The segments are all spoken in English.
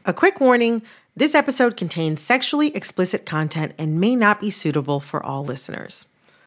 A quick warning, this episode contains sexually explicit content and may not be suitable for all listeners.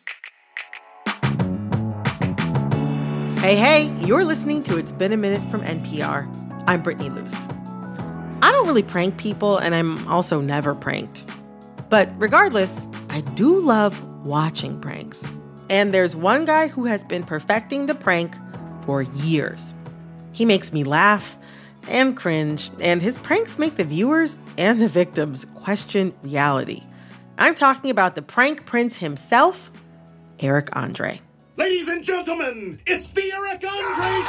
Hey, you're listening to It's Been a Minute from NPR. I'm Brittany Luce. I don't really prank people, and I'm also never pranked. But regardless, I do love watching pranks. And there's one guy who has been perfecting the prank for years. He makes me laugh and cringe, and his pranks make the viewers and the victims question reality. I'm talking about the prank prince himself, Eric Andre. Ladies and gentlemen, it's the Eric Andre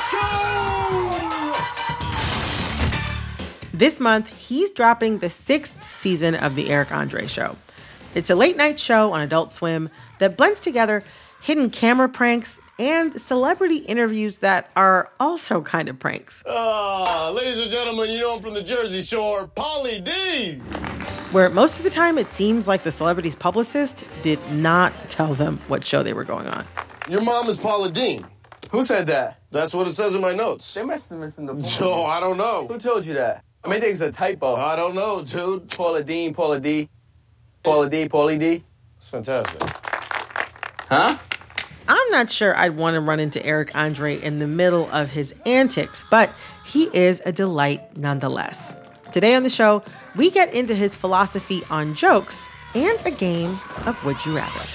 Show! This month, he's dropping the 6th season of the Eric Andre Show. It's a late-night show on Adult Swim that blends together hidden camera pranks and celebrity interviews that are also kind of pranks. Ladies and gentlemen, you know I'm from the Jersey Shore, Pauly D! Where most of the time it seems like the celebrity's publicist did not tell them what show they were going on. Your mom is Paula Deen. Who said that? That's what it says in my notes. They must have missed the point. So, I don't know. Who told you that? I mean, I think it's a typo. I don't know, dude. Paula Deen, Paula D. Paula D, Pauly D. It's fantastic. Huh? I'm not sure I'd want to run into Eric Andre in the middle of his antics, but he is a delight nonetheless. Today on the show, we get into his philosophy on jokes and a game of Would You Rather.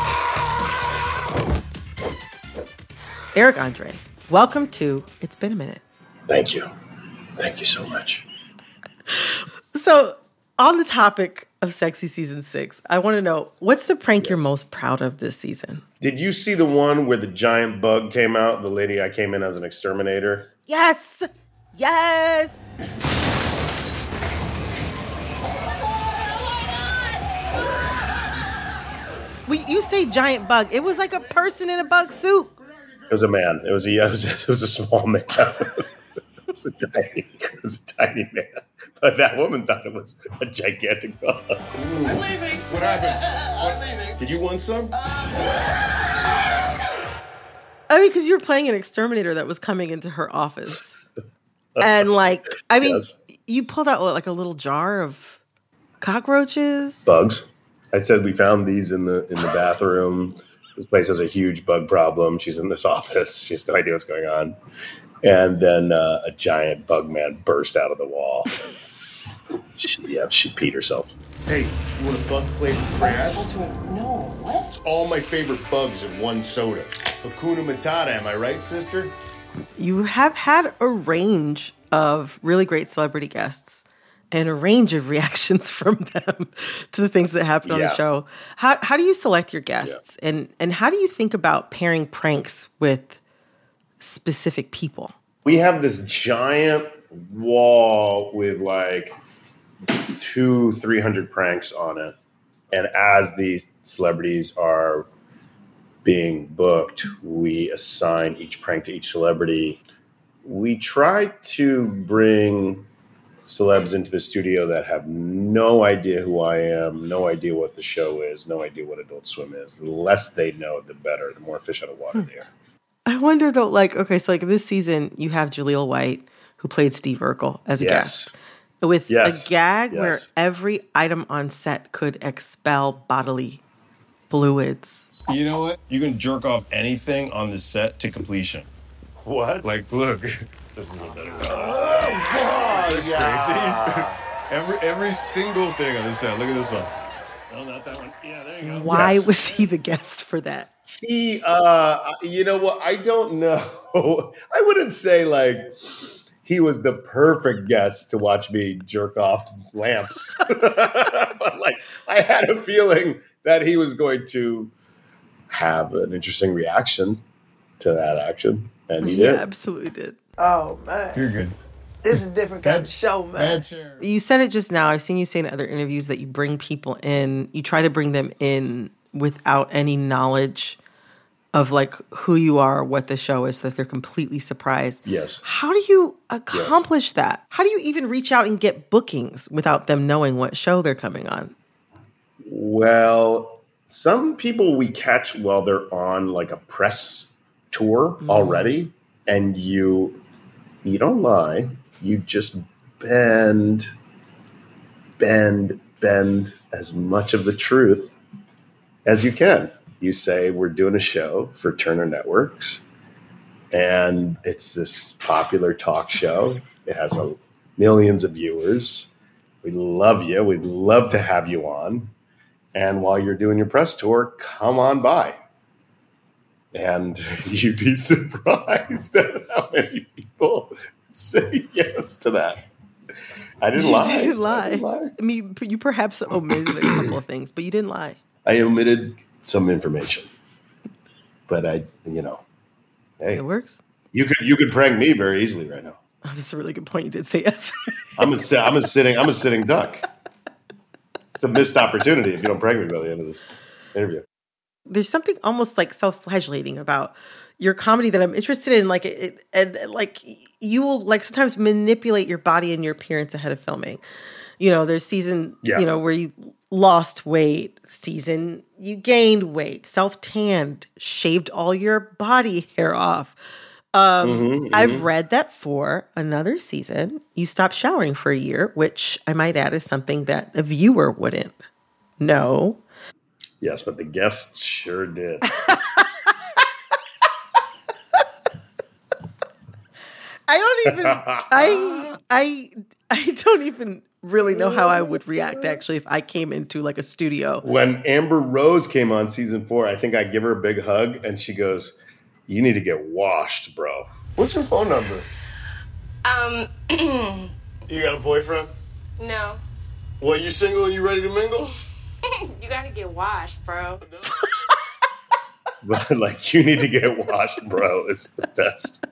Eric Andre, welcome to It's Been a Minute. Thank you. Thank you so much. So, on the topic of Sexy Season 6, I want to know, what's the prank you're most proud of this season? Did you see the one where the giant bug came out? The lady I came in as an exterminator? Yes! Yes! You say giant bug. It was like a person in a bug suit. It was a man. It was a small man. It was a tiny man. But that woman thought it was a gigantic bug. I'm leaving. What happened? I'm leaving. Did you want some? I mean, because you were playing an exterminator that was coming into her office. And yes. You pulled out like a little jar of cockroaches? Bugs. I said we found these in the bathroom. This place has a huge bug problem. She's in this office. She has no idea what's going on. And then a giant bug man burst out of the wall. She peed herself. Hey, you want a bug-flavored trash? No, what? It's all my favorite bugs in one soda. Hakuna Matata, am I right, sister? You have had a range of really great celebrity guests and a range of reactions from them to the things that happened on the show. How do you select your guests? Yeah. And how do you think about pairing pranks with specific people? We have this giant wall with like 200-300 pranks on it. And as these celebrities are being booked, we assign each prank to each celebrity. We try to bring celebs into the studio that have no idea who I am, no idea what the show is, no idea what Adult Swim is. The less they know, the better, the more fish out of water they are. I wonder though, this season you have Jaleel White, who played Steve Urkel as a guest, with a gag where every item on set could expel bodily fluids. You know what? You can jerk off anything on the set to completion. What? Like, look. This is what that is. Crazy. Every single thing on the set. Look at this one. No, not that one. Yeah, there you go. Why was he the guest for that? He, you know what? I don't know. I wouldn't say he was the perfect guest to watch me jerk off lamps. But I had a feeling that he was going to have an interesting reaction to that action. And he did. Absolutely did. Oh, man. You're good. This is a different kind of show, man. You said it just now. I've seen you say in other interviews that you bring people in. You try to bring them in without any knowledge of who you are, what the show is, so that they're completely surprised. Yes. How do you accomplish that? How do you even reach out and get bookings without them knowing what show they're coming on? Well, some people we catch while they're on a press tour already, and you don't lie. You just bend bend as much of the truth as you can. You say, we're doing a show for Turner Networks, and it's this popular talk show. It has millions of viewers. We love you. We'd love to have you on. And while you're doing your press tour, come on by. And you'd be surprised at how many people say yes to that. I didn't lie. You didn't lie. I mean, you perhaps omitted a couple of things, but you didn't lie. I omitted some information. But hey. It works. You could prank me very easily right now. That's a really good point. You did say yes. I'm a sitting duck. It's a missed opportunity if you don't prank me by the end of this interview. There's something almost like self-flagellating about your comedy that I'm interested in. Like you will like sometimes manipulate your body and your appearance ahead of filming. There's season, where you lost weight, season you gained weight, self-tanned, shaved all your body hair off. I've read that for another season, you stopped showering for a year, which I might add is something that a viewer wouldn't know. Yes, but the guest sure did. I don't even really know how I would react actually if I came into like a studio. When Amber Rose came on season 4, I think I give her a big hug and she goes, "You need to get washed, bro." What's your phone number? You got a boyfriend? No. Well, you single and you ready to mingle? You gotta get washed, bro. But like, you need to get washed, bro. It's the best.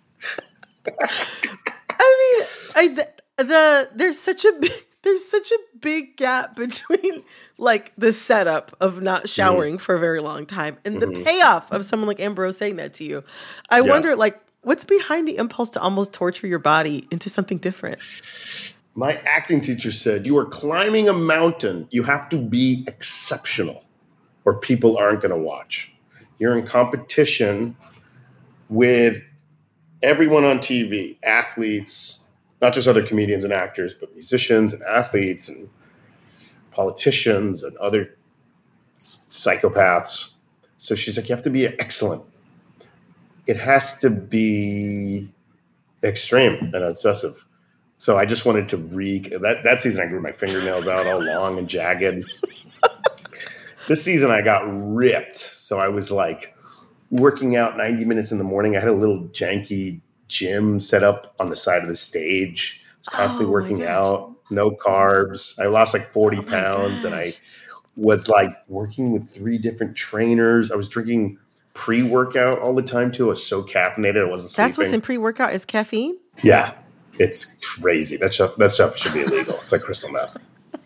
I mean, there's such a big gap between like the setup of not showering for a very long time and the payoff of someone like Amber Rose saying that to you. I wonder, like, what's behind the impulse to almost torture your body into something different? My acting teacher said, you are climbing a mountain. You have to be exceptional or people aren't going to watch. You're in competition with everyone on TV, athletes, not just other comedians and actors, but musicians and athletes and politicians and other psychopaths. So she's like, you have to be excellent. It has to be extreme and obsessive. So I just wanted to that season I grew my fingernails out all long and jagged. This season I got ripped. So I was like working out 90 minutes in the morning. I had a little janky gym set up on the side of the stage. I was constantly working out, no carbs. I lost like 40 pounds and I was like working with 3 different trainers. I was drinking pre-workout all the time too. I was so caffeinated. I wasn't sleeping. That's what's in pre-workout is caffeine? Yeah. It's crazy. That stuff should be illegal. It's like crystal meth.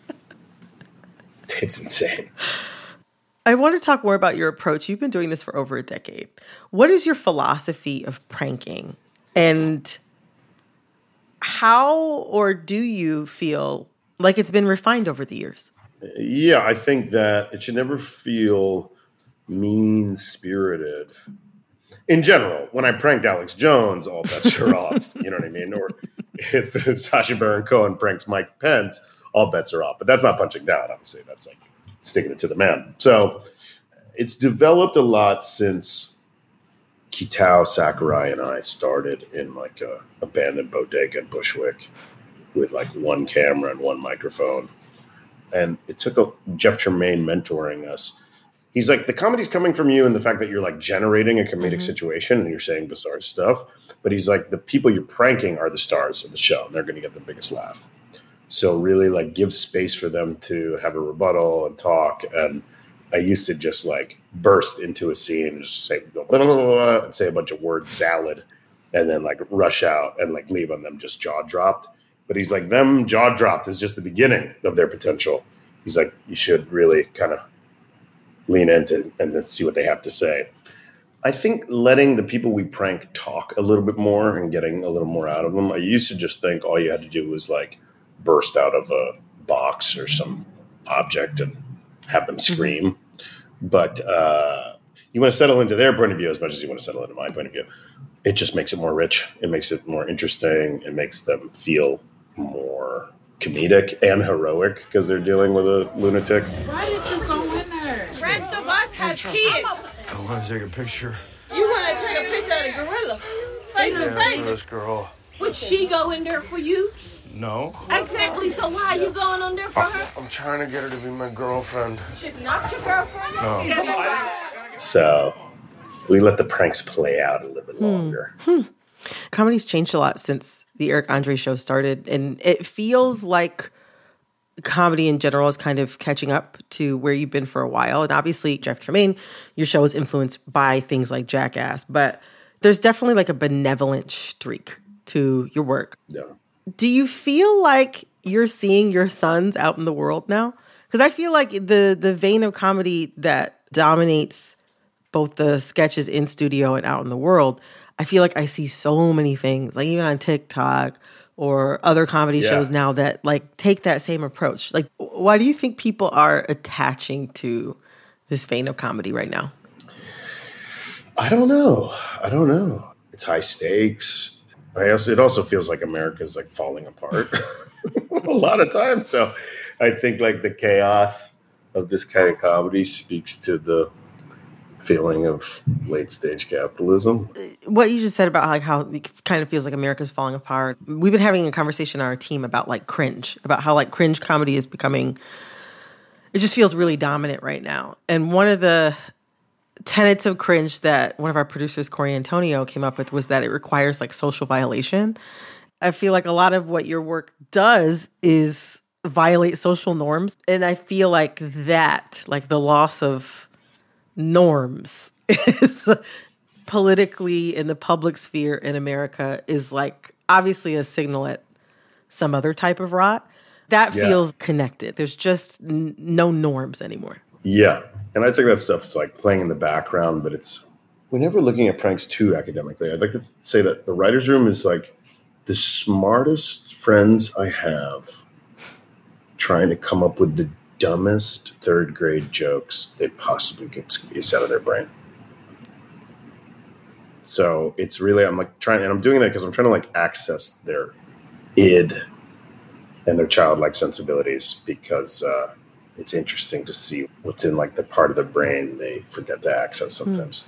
It's insane. I want to talk more about your approach. You've been doing this for over a decade. What is your philosophy of pranking? And how or do you feel like it's been refined over the years? Yeah, I think that it should never feel mean-spirited. In general, when I pranked Alex Jones, all bets are off. You know what I mean? Or if Sacha Baron Cohen pranks Mike Pence, all bets are off. But that's not punching down, obviously. That's like sticking it to the man. So it's developed a lot since Kitao Sakurai and I started in like a abandoned bodega in Bushwick with like one camera and one microphone. And it took Jeff Tremaine mentoring us. He's like, the comedy's coming from you and the fact that you're like generating a comedic situation and you're saying bizarre stuff. But he's like, the people you're pranking are the stars of the show and they're going to get the biggest laugh. So really like give space for them to have a rebuttal and talk. And I used to just like burst into a scene and just say, blah, blah, blah, blah, and say a bunch of word salad and then like rush out and like leave on them just jaw dropped. But he's like, them jaw dropped is just the beginning of their potential. He's like, you should really kind of lean into and see what they have to say. I think letting the people we prank talk a little bit more and getting a little more out of them. I used to just think all you had to do was like burst out of a box or some object and have them scream. But you want to settle into their point of view as much as you want to settle into my point of view. It just makes it more rich. It makes it more interesting. It makes them feel more comedic and heroic because they're dealing with a lunatic. Why did you go in there? The rest of us have kids. I want to take a picture. You want to take a picture of the gorilla? Face to For face. this girl. Would she go in there for you? No. Exactly. So why are you going on there for her? I'm trying to get her to be my girlfriend. She's not your girlfriend. No. So we let the pranks play out a little bit longer. Comedy's changed a lot since the Eric Andre show started, and it feels like comedy in general is kind of catching up to where you've been for a while. And obviously, Jeff Tremaine, your show is influenced by things like Jackass, but there's definitely like a benevolent streak to your work. Yeah. Do you feel like you're seeing your sons out in the world now? Because I feel like the vein of comedy that dominates both the sketches in studio and out in the world, I feel like I see so many things, like even on TikTok or other comedy shows now that like take that same approach. Like, why do you think people are attaching to this vein of comedy right now? I don't know. It's high stakes. It also feels like America's like falling apart a lot of times. So I think like the chaos of this kind of comedy speaks to the feeling of late stage capitalism. What you just said about like how it kind of feels like America's falling apart. We've been having a conversation on our team about like cringe, about how like cringe comedy is becoming, it just feels really dominant right now. And one of the tenets of cringe that one of our producers, Corey Antonio, came up with was that it requires like social violation. I feel like a lot of what your work does is violate social norms. And I feel like that, like the loss of norms is politically in the public sphere in America is like obviously a signal at some other type of rot. That feels connected. There's just no norms anymore. Yeah. And I think that stuff's like playing in the background, but we're never looking at pranks too academically. I'd like to say that the writer's room is like the smartest friends I have trying to come up with the dumbest third grade jokes they possibly could squeeze out of their brain. So it's really, I'm doing that because I'm trying to like access their id and their childlike sensibilities because it's interesting to see what's in like the part of the brain they forget to access sometimes.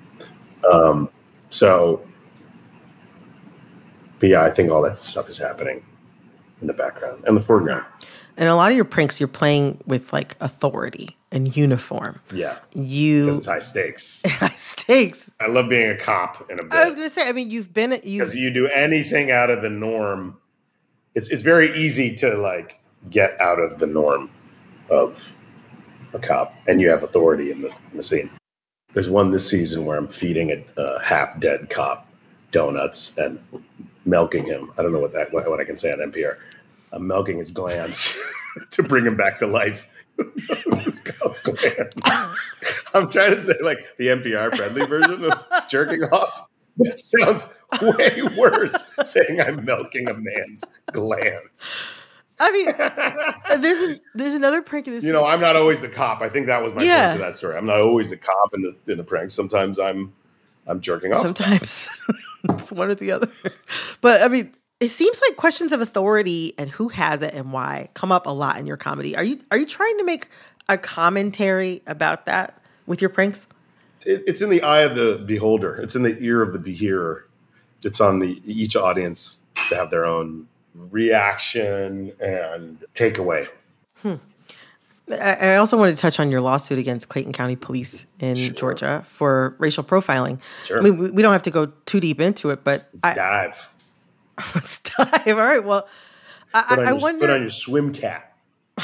But yeah, I think all that stuff is happening in the background and the foreground. And a lot of your pranks, you're playing with like authority and uniform. Yeah. Because it's high stakes. High stakes. I love being a cop in a bit. I was going to say, I mean, because you do anything out of the norm. It's very easy to like get out of the norm of a cop, and you have authority in the scene. There's one this season where I'm feeding a half-dead cop donuts and milking him. I don't know what I can say on NPR. I'm milking his glands to bring him back to life. His cop's glands. I'm trying to say like the NPR friendly version of jerking off. That sounds way worse, saying I'm milking a man's glands. I mean, there's another prank in this. I'm not always the cop. I think that was my point to that story. I'm not always the cop in the prank. Sometimes I'm jerking off. Sometimes it's one or the other. But I mean, it seems like questions of authority and who has it and why come up a lot in your comedy. Are you trying to make a commentary about that with your pranks? It's in the eye of the beholder. It's in the ear of the behearer. It's on each audience to have their own reaction and takeaway. I also wanted to touch on your lawsuit against Clayton County Police in Georgia for racial profiling. Sure. I mean, we don't have to go too deep into it, but Let's dive. Let's dive. All right. Well, I wonder. Put on your swim cap.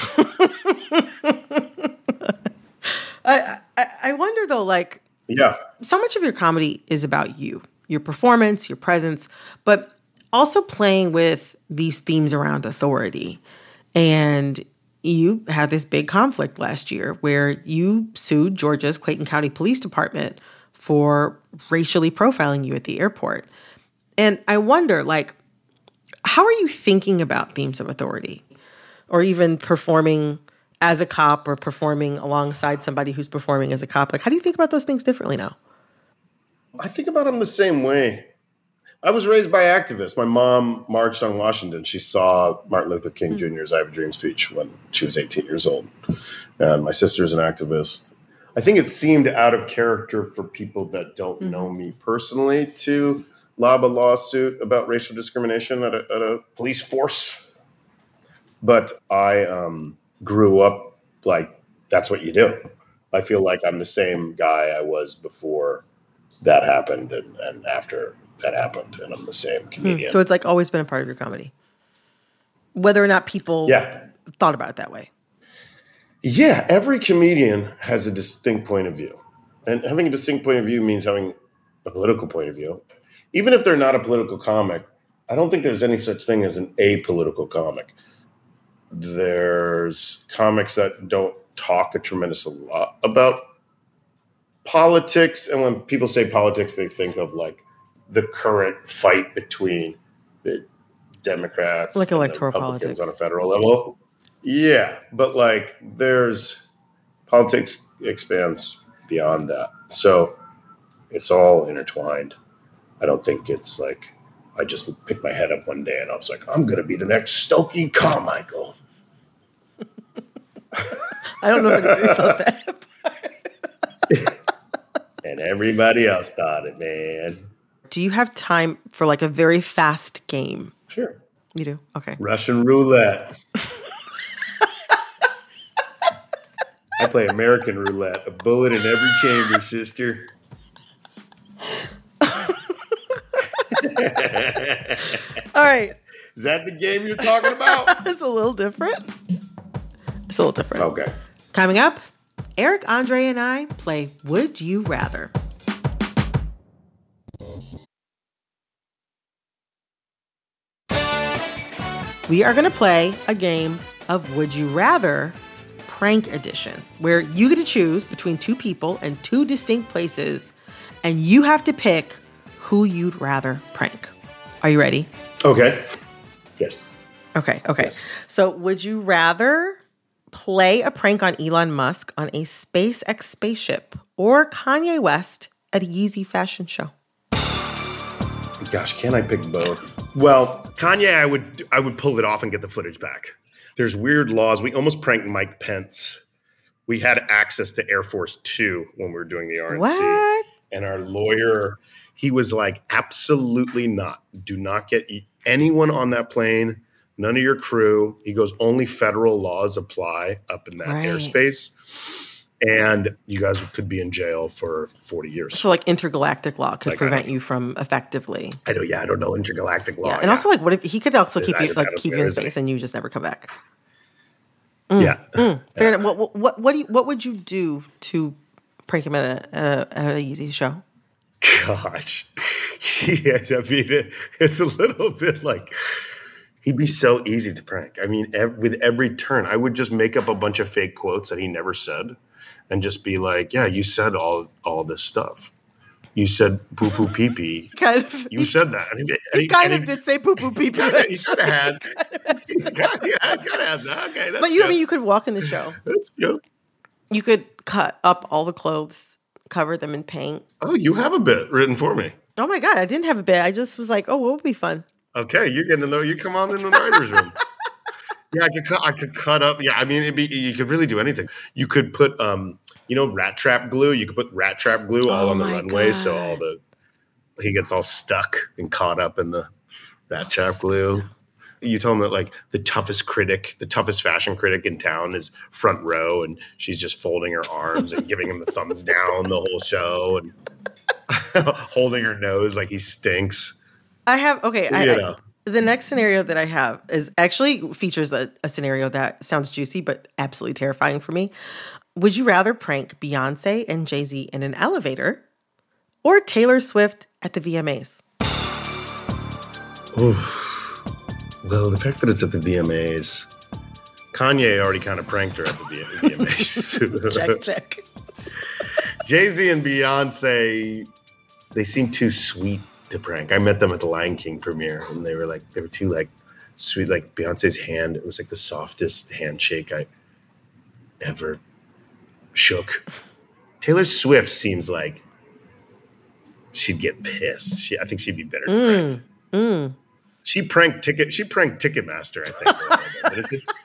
I wonder though, like, so much of your comedy is about you, your performance, your presence, but also playing with these themes around authority. And you had this big conflict last year where you sued Georgia's Clayton County Police Department for racially profiling you at the airport. And I wonder, like, how are you thinking about themes of authority or even performing as a cop or performing alongside somebody who's performing as a cop? Like, how do you think about those things differently now? I think about them the same way. I was raised by activists. My mom marched on Washington. She saw Martin Luther King Jr.'s I Have a Dream speech when she was 18 years old. And my sister's an activist. I think it seemed out of character for people that don't know me personally to lob a lawsuit about racial discrimination at a police force. But I grew up like that's what you do. I feel like I'm the same guy I was before that happened and after that happened, and I'm the same comedian. So it's like always been a part of your comedy, whether or not people thought about it that way. Yeah, every comedian has a distinct point of view, and having a distinct point of view means having a political point of view. Even if they're not a political comic, I don't think there's any such thing as an apolitical comic. There's comics that don't talk a tremendous lot about politics, and when people say politics, they think of like the current fight between the Democrats like and electoral the Republicans politics on a federal level. Yeah, but like there's politics expands beyond that. So it's all intertwined. I don't think it's like I just picked my head up one day and I was like, I'm going to be the next Stokely Carmichael. I don't know if anybody thought that. And everybody else thought it, man. Do you have time for like a very fast game? Sure. You do? Okay. Russian roulette. I play American roulette. A bullet in every chamber, sister. All right. Is that the game you're talking about? It's a little different. It's a little different. Okay. Coming up, Eric Andre and I play Would You Rather. We are going to play a game of Would You Rather Prank Edition, where you get to choose between two people in two distinct places, and you have to pick who you'd rather prank. Are you ready? Okay. Yes. Okay. Yes. So would you rather play a prank on Elon Musk on a SpaceX spaceship or Kanye West at a Yeezy fashion show? Gosh, can I pick both? Well, Kanye, I would pull it off and get the footage back. There's weird laws. We almost pranked Mike Pence. We had access to Air Force 2 when we were doing the RNC. What? And our lawyer, he was like, absolutely not. Do not get anyone on that plane, none of your crew. He goes, only federal laws apply up in that airspace. And you guys could be in jail for 40 years. So like intergalactic law could prevent you from effectively. I don't know intergalactic law. Yeah, and also like what if he could also keep you keep you in is space and you just never come back? Yeah. Fair enough. What would you do to prank him at a Yeezy show? Gosh. Yeah, I mean, it's a little bit like he'd be so easy to prank. I mean, with every turn, I would just make up a bunch of fake quotes that he never said and just be like, yeah, you said all this stuff. You said poo poo pee pee. You said that. He kind of did say poo poo pee pee. He should have has. He kind of has that. Okay, that's but I mean, you could walk in the show. That's good. You could cut up all the clothes, cover them in paint. Oh, you have a bit written for me. Oh my God, I didn't have a bit. I just was like, oh, what would be fun? Okay, you're getting to know. You come on in the writer's room. Yeah, I could cut up. Yeah, I mean, you could really do anything. You could put, rat trap glue. You could put rat trap glue all on the runway, God. So he gets all stuck and caught up in the rat trap glue. You tell him that like the toughest fashion critic in town is front row, and she's just folding her arms and giving him the thumbs down the whole show and holding her nose like he stinks. The next scenario that I have is actually features a scenario that sounds juicy, but absolutely terrifying for me. Would you rather prank Beyonce and Jay-Z in an elevator or Taylor Swift at the VMAs? Well, the fact that it's at the VMAs, Kanye already kind of pranked her at the VMAs. check. Jay-Z and Beyonce, they seem too sweet to prank. I met them at the Lion King premiere, and they were too like sweet. Like Beyonce's hand, it was like the softest handshake I ever shook. Taylor Swift seems like she'd get pissed. I think she'd be better to prank. She pranked Ticketmaster, I think. A little bit,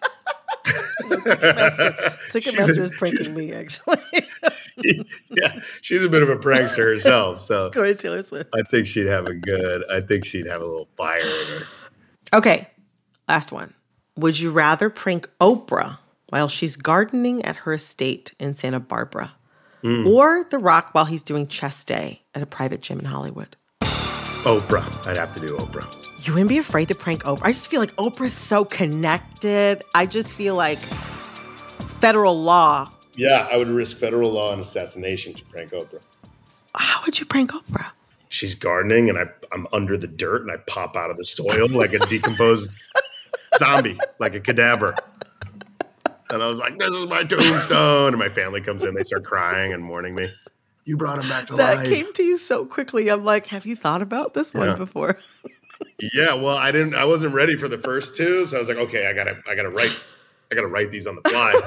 Ticketmaster is pranking me, actually. Yeah, she's a bit of a prankster herself. So Go ahead, Taylor Swift. I think she'd have a little fire in her. Okay, last one. Would you rather prank Oprah while she's gardening at her estate in Santa Barbara, or The Rock while he's doing chest day at a private gym in Hollywood? Oprah. I'd have to do Oprah. You wouldn't be afraid to prank Oprah? I just feel like Oprah's so connected. I just feel like federal law. Yeah, I would risk federal law and assassination to prank Oprah. How would you prank Oprah? She's gardening, and I'm under the dirt, and I pop out of the soil like a decomposed zombie, like a cadaver. And I was like, this is my tombstone. And my family comes in, they start crying and mourning me. You brought him back to life. That came to you so quickly. I'm like, have you thought about this one before? Yeah, well, I wasn't ready for the first two, so I was like, okay, I gotta write these on the fly.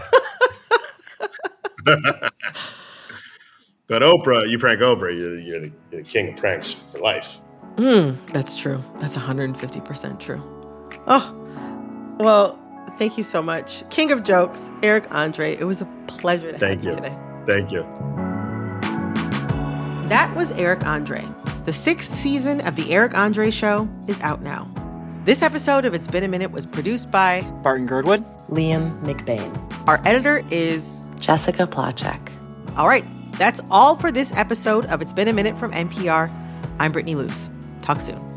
But Oprah, you prank Oprah, you're the king of pranks for life. That's true. That's 150% true. Oh, well, thank you so much. King of jokes, Eric Andre. It was a pleasure to have you today. Thank you. That was Eric Andre. The 6th season of The Eric Andre Show is out now. This episode of It's Been a Minute was produced by Barton Girdwood, Liam McBain. Our editor is Jessica Placzek. All right, that's all for this episode of It's Been a Minute from NPR. I'm Brittany Luce. Talk soon.